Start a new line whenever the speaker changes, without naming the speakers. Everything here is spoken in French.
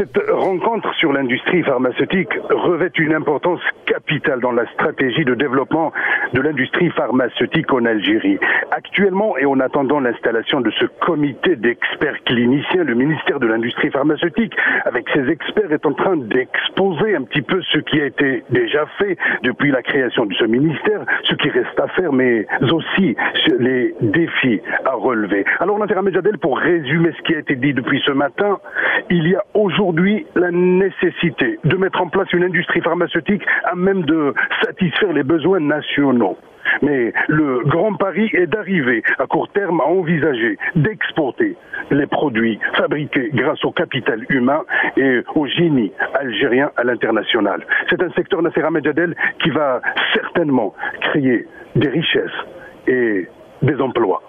Cette rencontre sur l'industrie pharmaceutique revêt une importance capitale dans la stratégie de développement de l'industrie pharmaceutique en Algérie. Actuellement, et en attendant l'installation de ce comité d'experts cliniciens, le ministère de l'Industrie pharmaceutique, avec ses experts, est en train d'exposer un petit peu ce qui a été déjà fait depuis la création de ce ministère, ce qui reste à faire, mais aussi les défis à relever. Alors, l'affaire Ahmed Jadel, pour résumer ce qui a été dit depuis ce matin, il y a aujourd'hui la nécessité de mettre en place une industrie pharmaceutique à même de satisfaire les besoins nationaux. Mais le grand pari est d'arriver à court terme à envisager d'exporter les produits fabriqués grâce au capital humain et au génie algérien à l'international. C'est un secteur, Nasser Ahmed Jadel, qui va certainement créer des richesses et des emplois.